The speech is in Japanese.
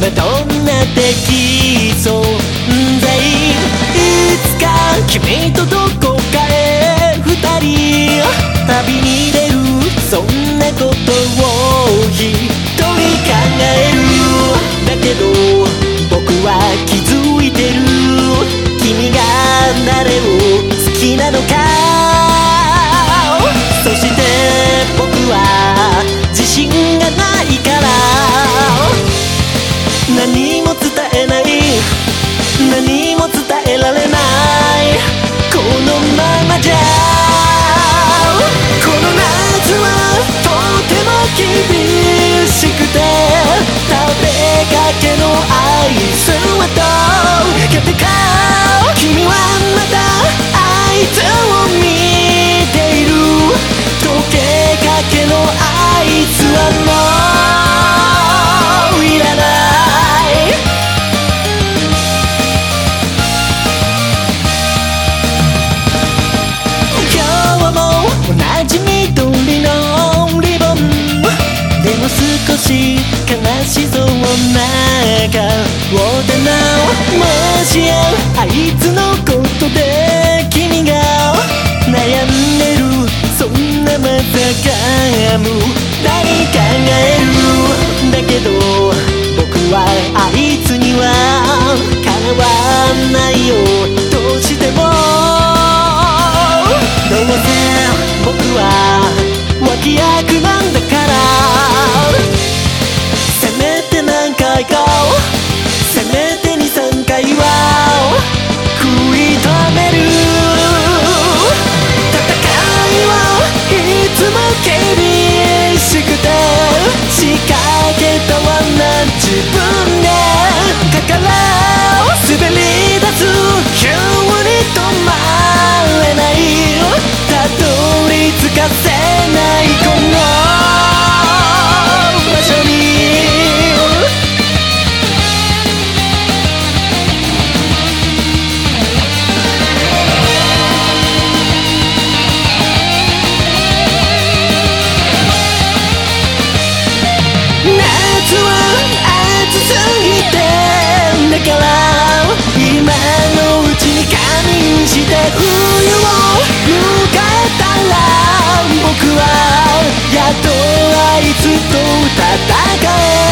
どんな敵存在、いつか君とどこかへ二人旅に出る、そんなことを一人考える。だけど僕は気づいてる、君が誰を好きなのか。そして僕は自信がないから何も伝えない、何も伝えられない、このままじゃ。この夏はとても厳しくて、食べかけのアイスは溶けてか、君はまだあいつを見ている。溶けかけのアイスはもういらない。今日も同じ緑のリボンでも少し悲しそうな顔だな。もしやあいつのことで君が悩んでる、そんなまさか無駄に考える。だけど僕はあいつにはかなわないよ、どうしても。どうせ僕は脇役なんだから、せめて何回か、せめて2、3回は食い止める。戦いはいつも厳しくて、仕掛けた罠自分でかから滑り出す、急に止まれない、たどり着かせないこの場所に。夏は暑すぎて、だから今のうちに仮眠して冬を迎えたら、僕はやっとあいつと戦え